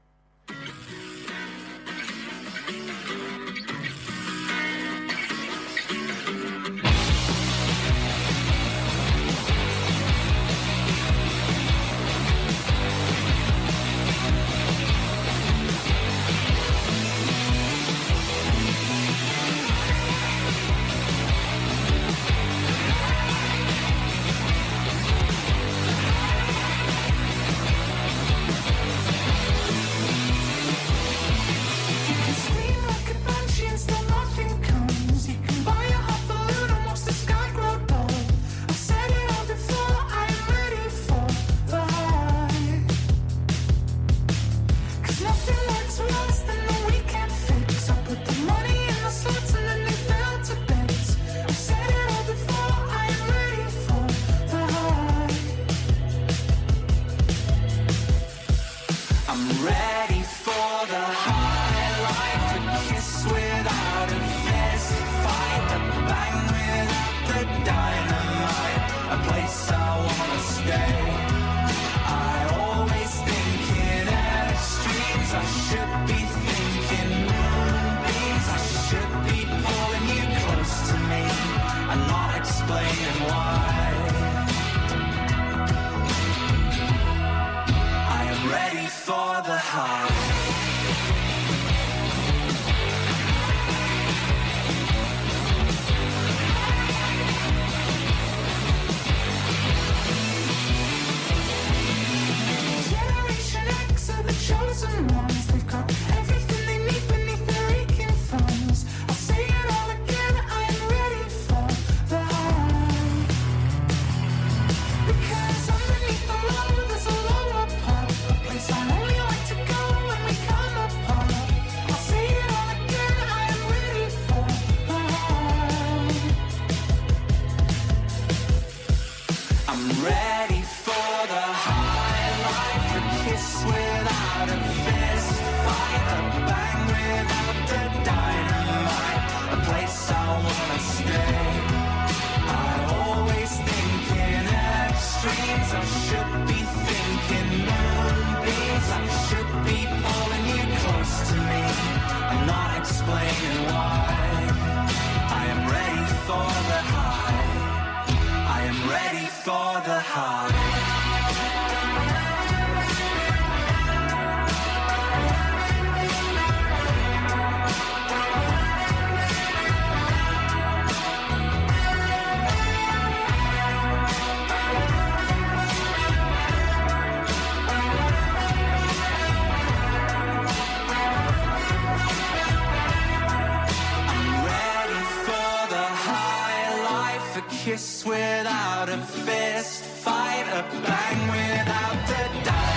Kiss without a fist fight, a bang without the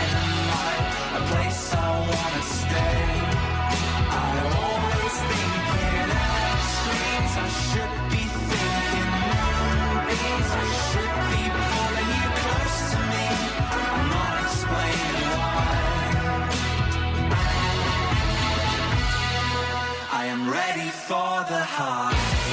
dynamite, a place I wanna stay. I always think I am ready for the heart.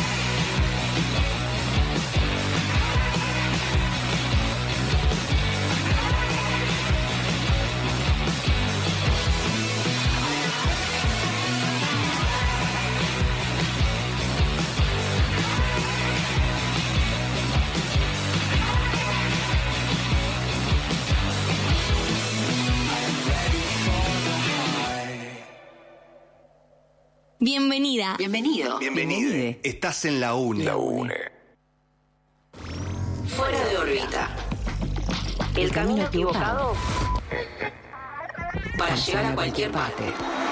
Bienvenida. Bienvenido. Bienvenide. Estás en la UNE. La UNE. Fuera de órbita. El camino equivocado para llegar a cualquier parte.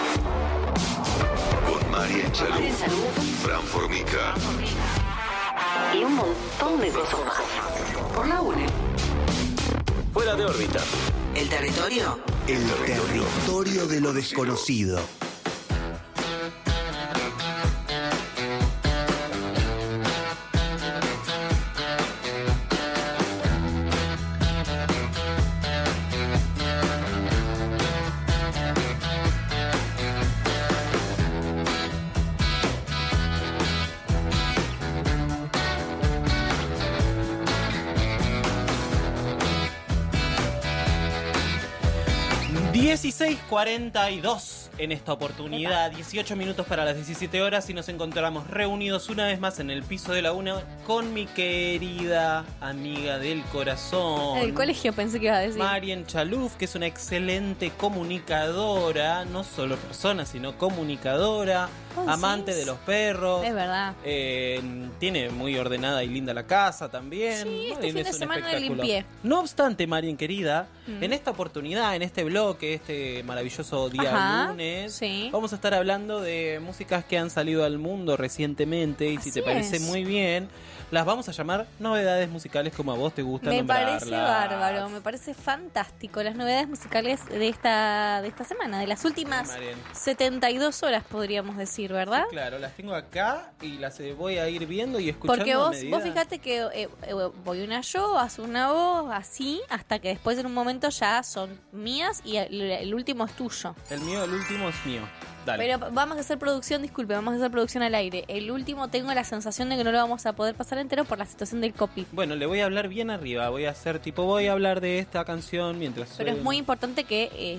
Con Marian Chalú, Fran Formica Y un montón de cosas más. Por la UNE. Fuera de órbita. El territorio. El territorio de lo desconocido. ...16:42 en esta oportunidad, 18 minutos para las 17 horas y nos encontramos reunidos una vez más en el piso de la UNE con mi querida amiga del corazón. El colegio pensé que iba a decir. Marian Chalú, que es una excelente comunicadora, no solo persona, sino comunicadora, amante de los perros. Es verdad. Tiene muy ordenada y linda la casa también. Sí, este Marian fin de es un semana espectáculo. limpié. No obstante, Marian querida, en esta oportunidad, en este bloque, este maravilloso día Ajá, lunes, sí. vamos a estar hablando de músicas que han salido al mundo recientemente y si te parece es. muy bien, las vamos a llamar novedades musicales como a vos te gusta Me nombrarlas. parece bárbaro, me parece fantástico. Las novedades musicales de esta semana, de las últimas Marian. 72 horas podríamos decir, ¿verdad? Claro, las tengo acá y las voy a ir viendo y escuchando. Porque a vos medida. fíjate que voy una yo, haz una vos, así, hasta que después en un momento ya son mías y el último es tuyo. El último es mío. Dale. Pero vamos a hacer producción, disculpe, vamos a hacer producción al aire. El último tengo la sensación de que no lo vamos a poder pasar entero por la situación del copy. Bueno, le voy a hablar bien arriba, voy a hacer voy a hablar de esta canción mientras... Pero es muy importante que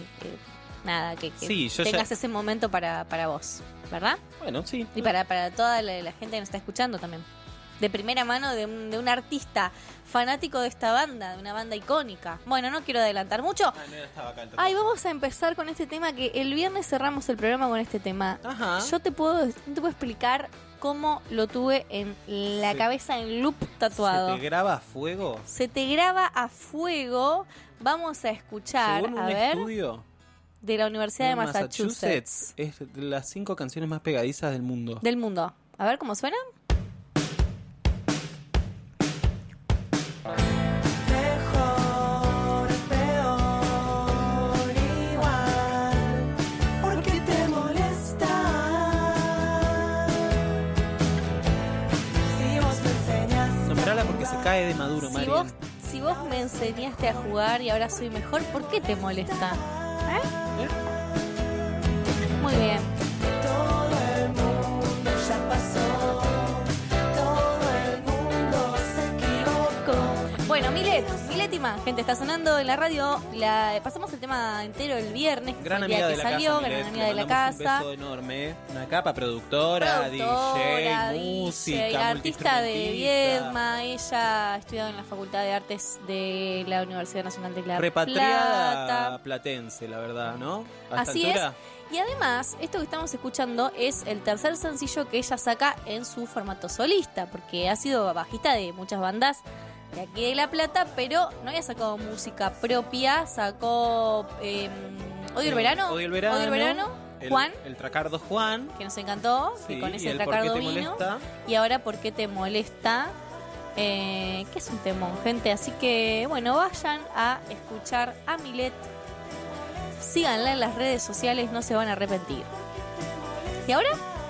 Sí, yo tengas ya- ese momento para vos, ¿verdad? Bueno, sí. Y para toda la gente que nos está escuchando también. De primera mano de un artista fanático de esta banda, de una banda icónica. Bueno, no quiero adelantar mucho. Ay, vamos a empezar con este tema que el viernes cerramos el programa con este tema. Ajá. Yo no te puedo explicar cómo lo tuve en la cabeza en loop tatuado. ¿Se te graba a fuego? Se te graba a fuego. Vamos a escuchar, Según un a ver, estudio de la Universidad de en Massachusetts. es de las 5 canciones más pegadizas del mundo. Del mundo. A ver cómo suena. Mejor, peor, igual. ¿Por qué te molesta? Si vos me enseñas. Nombrala porque se cae de maduro, Marian. Si vos me enseñaste a jugar y ahora soy mejor, ¿por qué te molesta? Muy bien. Todo el mundo ya pasó. Todo el mundo se equivocó. Bueno, Miletima, gente, está sonando en la radio. Pasamos el tema entero el viernes, Gran el día amiga que de la salió, casa, gran Milet, amiga le de la mandamos casa. un beso enorme. Una capa productora, DJ, música, artista de multiinstrumentista. Viedma. Ella ha estudiado en la Facultad de Artes de la Universidad Nacional de La Repatriada Plata. platense, la verdad, ¿no? A esta Así altura. es. Y además, esto que estamos escuchando es el tercer sencillo que ella saca en su formato solista, porque ha sido bajista de muchas bandas de aquí de La Plata, pero no había sacado música propia. Sacó Odio el Verano. Odio el verano. Juan, El Tracardo Juan. que nos encantó, Sí, que con y ese el ¿Por qué Tracardo te vino. molesta? Y ahora, ¿Por qué te molesta? Que es un temón, gente. Así que, bueno, vayan a escuchar a Milet. Síganla en las redes sociales, no se van a arrepentir. ¿Y ahora?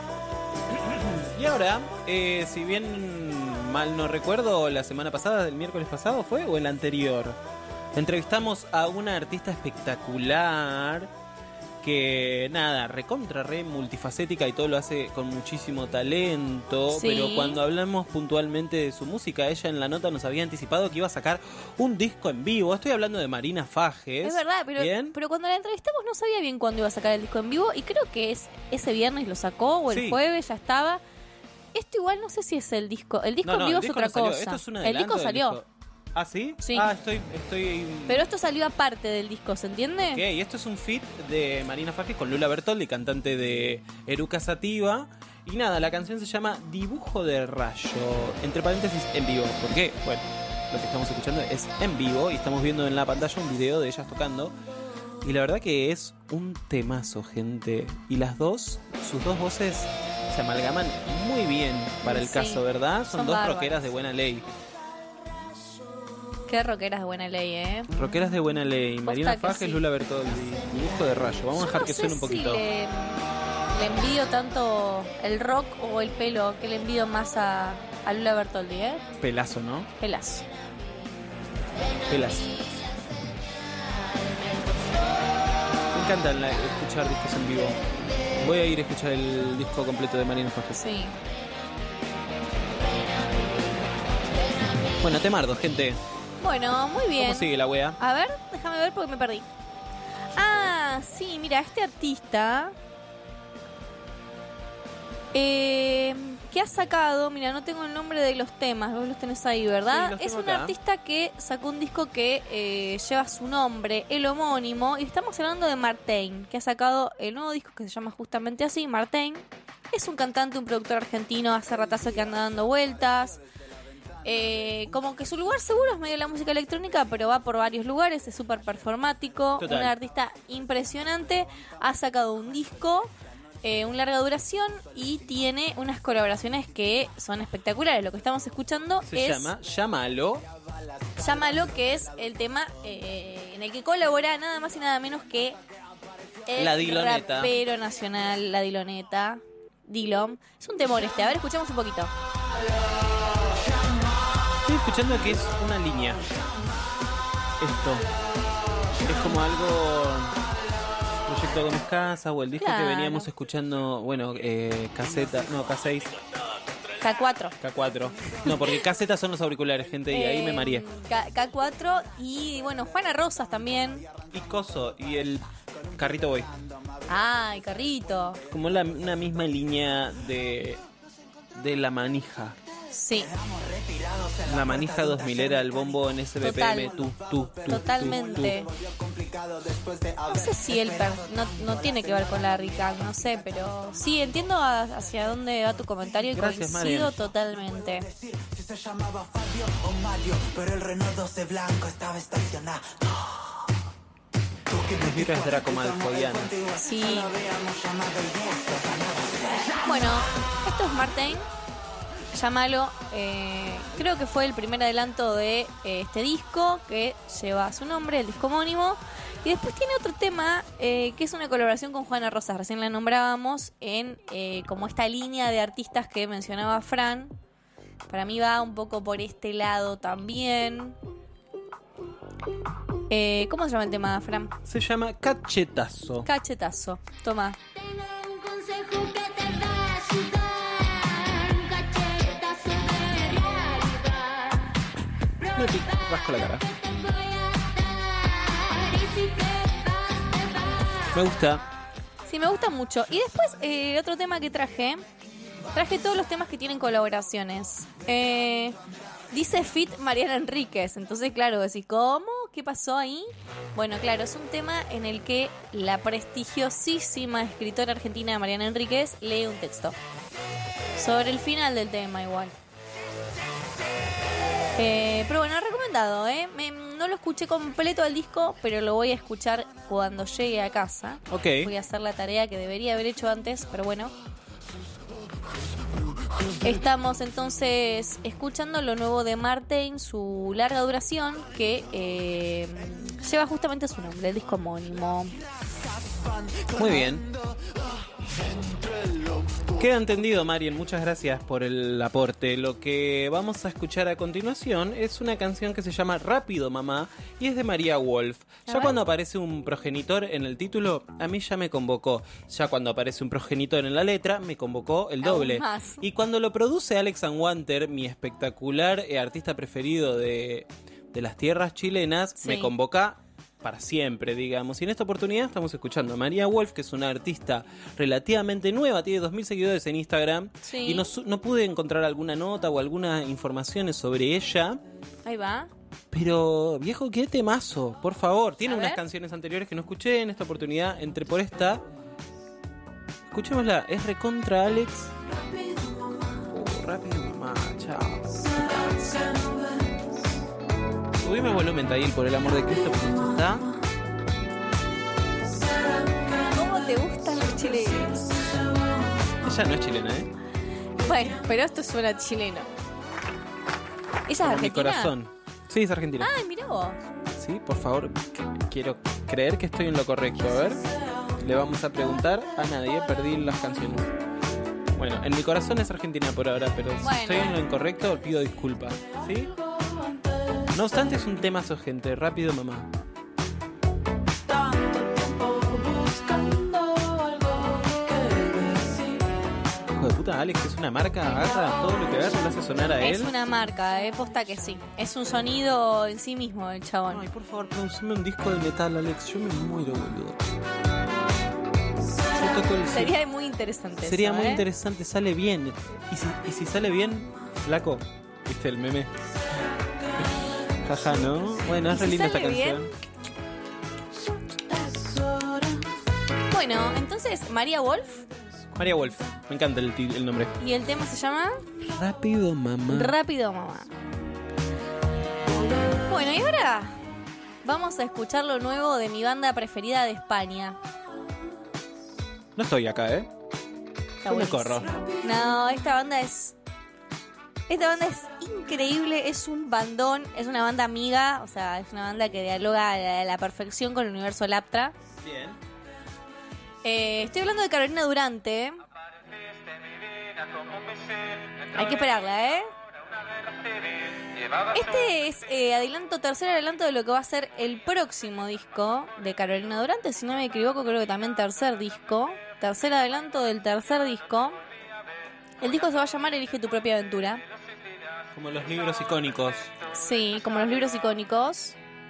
Y ahora, si bien mal no recuerdo, la semana pasada, el miércoles pasado fue, o el anterior, entrevistamos a una artista espectacular que nada, re multifacética y todo lo hace con muchísimo talento, Sí. pero cuando hablamos puntualmente de su música, ella en la nota nos había anticipado que iba a sacar un disco en vivo. Estoy hablando de Marina Fajes. Es verdad, ¿Bien? pero cuando la entrevistamos no sabía bien cuándo iba a sacar el disco en vivo y creo que ese viernes lo sacó o el Sí. jueves ya estaba. Esto igual no sé si es el disco. El disco No, en vivo el es disco otra no salió. cosa. Esto es un el adelanto disco del salió. disco. ¿Ah, sí? Sí. Ah, estoy... Pero esto salió aparte del disco, ¿se entiende? Ok, y esto es un feat de Marina Fajes con Lula Bertoldi, cantante de Eruca Sativa. Y nada, la canción se llama Dibujo de Rayo, entre paréntesis, en vivo. ¿Por qué? Bueno, lo que estamos escuchando es en vivo y estamos viendo en la pantalla un video de ellas tocando. Y la verdad que es un temazo, gente. Y las dos, sus dos voces se amalgaman muy bien para el Sí, caso, ¿verdad? Son son dos bárbaras. rockeras de buena ley. Qué rockeras de buena ley, ¿eh? Rockeras de buena ley. Marina que Fajes, sí. Lula Bertoldi. Dibujo de Rayo. Vamos a dejar No que sé suene un poquito. Si le envidio tanto el rock o el pelo, que le envidio más a Lula Bertoldi, ¿eh? Pelazo, ¿no? Pelazo. Pelazo. Me encanta escuchar discos en vivo. Voy a ir a escuchar el disco completo de Marina Fajes. Sí. Bueno, temardo, gente. Bueno, muy bien. ¿Cómo sigue la wea? A ver, déjame ver porque me perdí. Ah, sí, mira, este artista que ha sacado, mira, no tengo el nombre de los temas, vos los tenés ahí, ¿verdad? Sí, los Es tengo un acá. artista que sacó un disco que lleva su nombre, el homónimo, y estamos hablando de Martin, que ha sacado el nuevo disco que se llama justamente así, Martin. Es un cantante, un productor argentino, hace ratazo que anda dando vueltas. Como que su lugar seguro es medio de la música electrónica, pero va por varios lugares, es súper performático, Total. un artista impresionante, ha sacado un disco, un larga duración y tiene unas colaboraciones que son espectaculares. Lo que estamos escuchando Se es llama Llámalo. Llámalo, que es el tema en el que colabora nada más y nada menos que el La Diloneta. rapero nacional, La Diloneta, Dilom. Es un temor este, a ver, escuchemos un poquito. Estoy escuchando que es una línea. Esto. Es como algo... Proyecto Gómez Casa o el disco Claro. que veníamos escuchando, bueno, caseta, no, K6, K4. K4. No, porque casetas son los auriculares, gente, y ahí me mareé. K4 y bueno, Juana Rosas también. Y Coso, y el Carrito Boy. Ay, Carrito. Como una misma línea de La Manija. Sí, La Manija 2000 era el bombo en SBPM. Total. Totalmente. No sé si él no tiene que ver con la rica, no sé, pero sí, entiendo hacia dónde va tu comentario y Gracias, coincido Marian. totalmente. Se llamaba Fabio o Mario, pero el Renault 12 blanco estaba estacionado. Mis vibras Draco Malfoyana. Sí. Bueno, esto es Martin. Llámalo. Creo que fue el primer adelanto de este disco que lleva su nombre, el disco homónimo. Y después tiene otro tema que es una colaboración con Juana Rosas. Recién la nombrábamos en como esta línea de artistas que mencionaba Fran. Para mí va un poco por este lado también. ¿Cómo se llama el tema, Fran? Se llama Cachetazo. Cachetazo. Toma. Un consejo que te va a ayudar, un cachetazo de realidad. Me rasco la cara. Voy a dar y si te vas. Me gusta. Sí, me gusta mucho. Y después, otro tema que traje todos los temas que tienen colaboraciones. Dice Fit Mariana Enríquez. Entonces, claro, decís, ¿cómo? ¿Qué pasó ahí? Bueno, claro, es un tema en el que la prestigiosísima escritora argentina Mariana Enríquez lee un texto. Sobre el final del tema, igual. Pero bueno, recomendado, ¿eh? No lo escuché completo el disco, pero lo voy a escuchar cuando llegue a casa. Ok. Voy a hacer la tarea que debería haber hecho antes, pero bueno. Estamos entonces escuchando lo nuevo de Martin, su larga duración, que lleva justamente su nombre, el disco homónimo. Muy bien. Queda entendido, Marien. Muchas gracias por el aporte. Lo que vamos a escuchar a continuación es una canción que se llama Rápido, mamá, y es de María Wolf. Ya cuando aparece un progenitor en el título, a mí ya me convocó. Ya cuando aparece un progenitor en la letra, me convocó el doble. más. Y cuando lo produce Alex Wanter, mi espectacular artista preferido de las tierras chilenas, Sí. me convoca para siempre, digamos. Y en esta oportunidad estamos escuchando a María Wolf, que es una artista relativamente nueva, tiene 2.000 seguidores en Instagram. Sí. Y no pude encontrar alguna nota o alguna información sobre ella. Ahí va. Pero, viejo, qué temazo, por favor. Tiene A unas ver. canciones anteriores que no escuché. En esta oportunidad entré por esta. Escuchémosla, es recontra Alex. Rápido, mamá, chao. Subime volumen, Tayil, por el amor de Cristo, porque esto está. ¿Cómo te gustan los chilenos? Ella no es chilena, ¿eh? Bueno, pero esto suena chileno. ¿Ella es Como mi argentina? corazón. Sí, es argentina. Ay, mira vos. Sí, por favor, quiero creer que estoy en lo correcto. A ver, le vamos a preguntar a nadie, perdí las canciones. Bueno, en mi corazón es argentina por ahora, pero si Bueno. estoy en lo incorrecto, pido disculpas. ¿Sí? No obstante, es un temazo, gente. Rápido, mamá. Hijo de puta, Alex, es una marca, agarra todo lo que agarra, lo hace sonar a Es él. una marca, posta que sí. Es un sonido en sí mismo el chabón. Ay, por favor, producime un disco de metal, Alex. Yo me muero, boludo. Yo toco el Sería muy interesante. Sería eso, muy ¿eh? interesante, sale bien. Y si sale bien, flaco, ¿viste el meme? Jaja, ¿no? Bueno, es ¿Y re si linda esta sale bien? canción. Bueno, entonces María Wolf María Wolf, me encanta el nombre. y el tema se llama Rápido, mamá. Rápido, mamá. Bueno, y ahora vamos a escuchar lo nuevo de mi banda preferida de España. No estoy acá, ¿eh? Está Yo me buenísimo. corro. No, esta banda es increíble, es un bandón, es una banda amiga, o sea, es una banda que dialoga a la perfección con el universo Laptra. Bien. Estoy hablando de Carolina Durante. Hay que esperarla, ¿eh? Este es tercer adelanto de lo que va a ser el próximo disco de Carolina Durante. Si no me equivoco, creo que también tercer disco. Tercer adelanto del tercer disco. El disco se va a llamar Elige tu propia aventura. Como los libros icónicos. Sí, como los libros icónicos.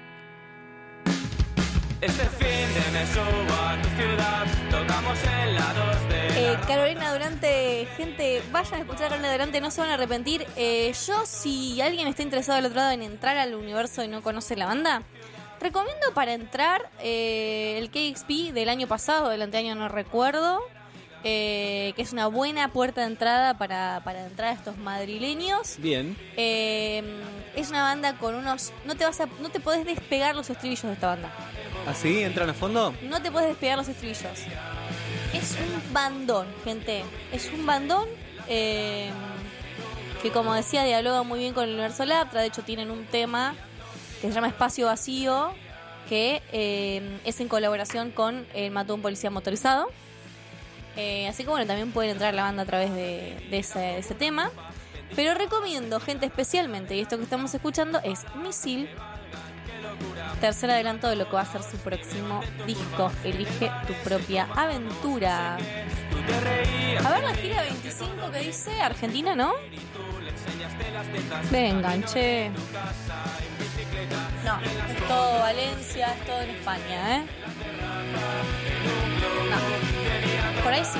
Este fin de me subo a tu ciudad, tocamos en la 2 de Carolina Durante, gente, vayan a escuchar a Carolina Durante, no se van a arrepentir. Yo, si alguien está interesado del otro lado en entrar al universo y no conoce la banda, recomiendo para entrar el KXP del año pasado, del anteaño no recuerdo, que es una buena puerta de entrada para entrar a estos madrileños. Bien. Es una banda con unos... No te podés despegar los estribillos de esta banda. ¿Así? ¿Entran a fondo? No te puedes despegar los estribillos. Es un bandón, gente. Es un bandón que, como decía, dialoga muy bien con el universo Laptra. De hecho, tienen un tema que se llama Espacio Vacío, que es en colaboración con el Mató a un Policía Motorizado. Así que bueno, también pueden entrar a la banda a través de ese tema. Pero recomiendo, gente, especialmente, y esto que estamos escuchando es Misil. Tercer adelanto de lo que va a ser su próximo disco, Elige tu propia aventura. A ver la gira 25 que dice Argentina, ¿no? Vengan, che. No, es todo Valencia, es todo en España, ¿eh? No, por ahí sí.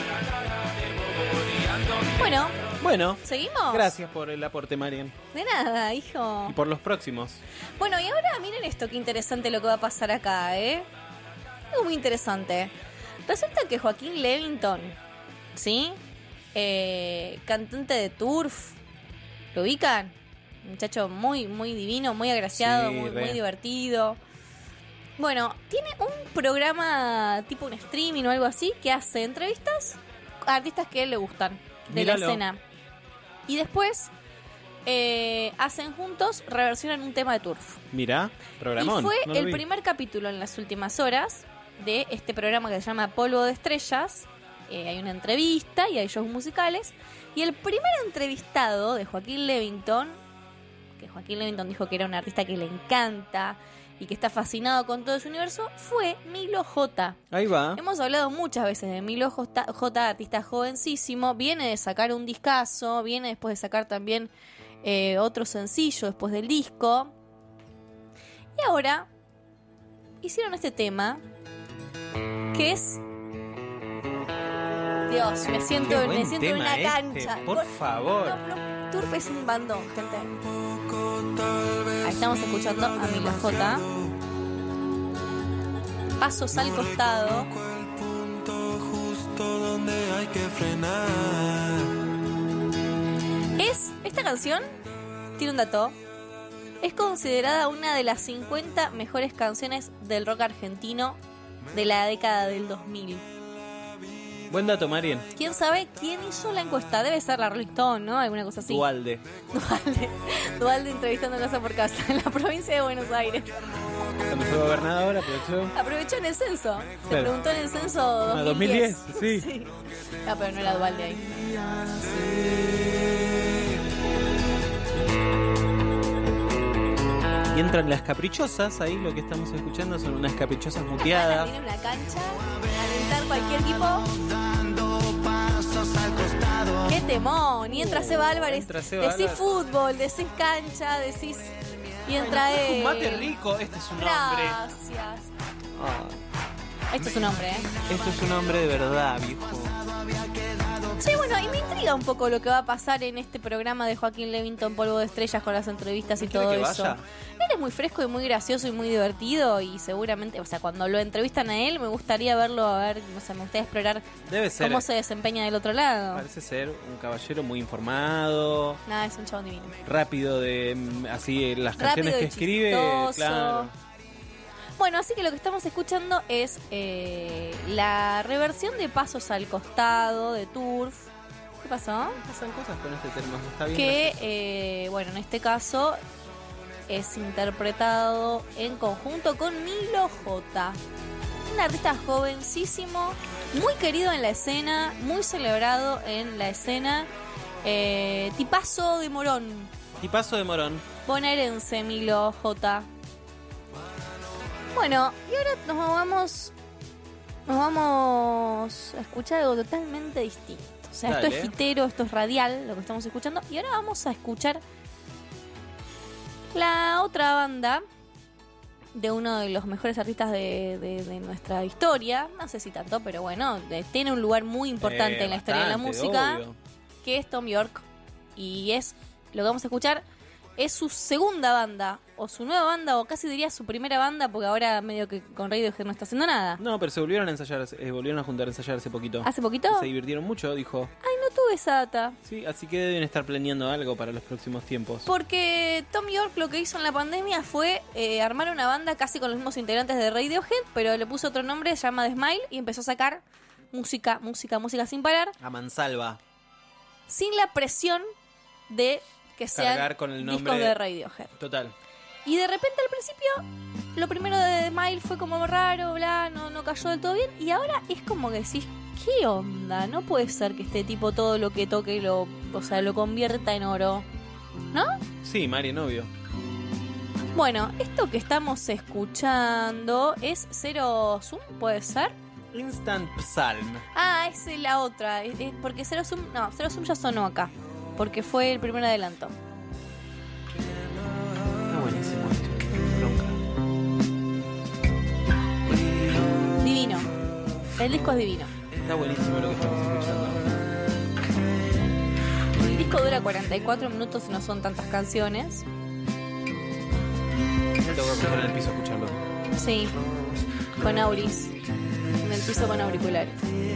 Bueno, ¿seguimos? Gracias por el aporte, Marian. De nada, hijo. Y por los próximos. Bueno, y ahora miren esto, qué interesante lo que va a pasar acá, ¿eh? Algo muy interesante. Resulta que Joaquín Levington, ¿sí? Cantante de Turf, ¿lo ubican? Un muchacho muy, muy divino, muy agraciado, Sí, muy divertido. Bueno, tiene un programa tipo un streaming o algo así que hace entrevistas a artistas que a él le gustan de Míralo. la escena. Y después hacen juntos, reversionan un tema de Turf. Mirá, programón. Y fue no lo el vi. primer capítulo en las últimas horas de este programa que se llama Polvo de Estrellas, hay una entrevista y hay shows musicales. Y el primer entrevistado de Joaquín Levington, que Joaquín Levington dijo que era un artista que le encanta y que está fascinado con todo su universo, fue Milo J. Ahí va. Hemos hablado muchas veces de Milo J, artista jovencísimo. Viene de sacar un discazo, viene después de sacar también otro sencillo después del disco. Y ahora hicieron este tema que es... Dios, me siento en una cancha. Por favor. Turf es un bandón, gente. Ahí estamos escuchando a Milo J. Pasos al costado. Esta canción tiene un dato. Es considerada una de las 50 mejores canciones del rock argentino de la década del 2000. Buen dato, Marien. ¿Quién sabe quién hizo la encuesta? Debe ser la Rolling Stone, ¿no? Alguna cosa así. Dualde entrevistando casa por casa en la provincia de Buenos Aires. Cuando fue gobernador Aprovechó en el censo. Se Claro. preguntó en el censo 2010. 2010, sí. Ah, pero no era Dualde ahí. Y entran las caprichosas, ahí lo que estamos escuchando son unas caprichosas muteadas. Viene una cancha, alentar cualquier equipo. ¡Qué temón! Y entra Seba Álvarez. Decís fútbol, decís cancha, decís... Y entra él. Un mate rico, este es un hombre. Gracias. Este es un hombre, ¿eh? Esto es un hombre de verdad, viejo. Sí, bueno, y me intriga un poco lo que va a pasar en este programa de Joaquín Levington, Polvo de Estrellas, con las entrevistas y todo que eso. vaya? Él es muy fresco y muy gracioso y muy divertido y seguramente, o sea, cuando lo entrevistan a él me gustaría verlo, me gustaría explorar Debe ser. cómo se desempeña del otro lado. Parece ser un caballero muy informado, Nada, es un chabón divino. rápido de así las canciones Rápido y que escribe, chistoso. claro. Bueno, así que lo que estamos escuchando es la reversión de Pasos al Costado de Turf. ¿Qué pasó? Pasan cosas con este tema, está bien. Que, bueno, en este caso es interpretado en conjunto con Milo J. Un artista jovencísimo, muy querido en la escena, muy celebrado en la escena. Tipazo de Morón. Tipazo de Morón. Bonaerense, Milo J. Bueno, y ahora nos vamos a escuchar algo totalmente distinto. O sea, Dale. esto es hitero, esto es radial, lo que estamos escuchando. Y ahora vamos a escuchar la otra banda de uno de los mejores artistas de nuestra historia. No sé si tanto, pero bueno, tiene un lugar muy importante en la historia de la Bastante, música, obvio. que es Tom York. Y es lo que vamos a escuchar. Es su segunda banda, o su nueva banda, o casi diría su primera banda, porque ahora medio que con Radiohead no está haciendo nada. No, pero se volvieron a ensayar, volvieron a juntar a ensayar hace poquito. ¿Hace poquito? Se divirtieron mucho, dijo. Ay, no tuve esa data. Sí, así que deben estar planeando algo para los próximos tiempos. Porque Tom York lo que hizo en la pandemia fue armar una banda casi con los mismos integrantes de Radiohead, pero le puso otro nombre, se llama The Smile, y empezó a sacar música sin parar, A mansalva. sin la presión de que sean Cargar con el nombre discos de Radiohead. Total. Y de repente al principio, lo primero de The Smile fue como raro, bla, no cayó del todo bien, y ahora es como que decís, ¿qué onda? No puede ser que este tipo todo lo que toque lo convierta en oro, ¿no? Sí, Mari, novio. Bueno, esto que estamos escuchando es Zero Zoom, ¿puede ser? Instant Psalm. Ah, es la otra, porque Zero Zoom ya sonó acá, porque fue el primer adelanto. Está buenísimo esto. Bronca. Divino. El disco es divino. Está buenísimo lo que estamos escuchando. El disco dura 44 minutos y no son tantas canciones. Lo voy a escuchar en el piso escucharlo. Sí, con auris. En el piso con auriculares.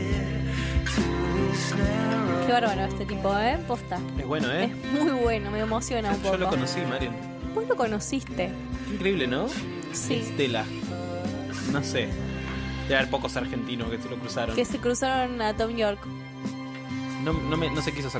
Qué bárbaro este tipo, ¿eh? Posta. Es bueno, ¿eh? Es muy bueno, me emociona un poco. Yo lo conocí, Marian. Vos lo conociste. Increíble, ¿no? Sí. Estela. No sé. Debe haber pocos argentinos que se lo cruzaron. Que se cruzaron a Tom York. No se quiso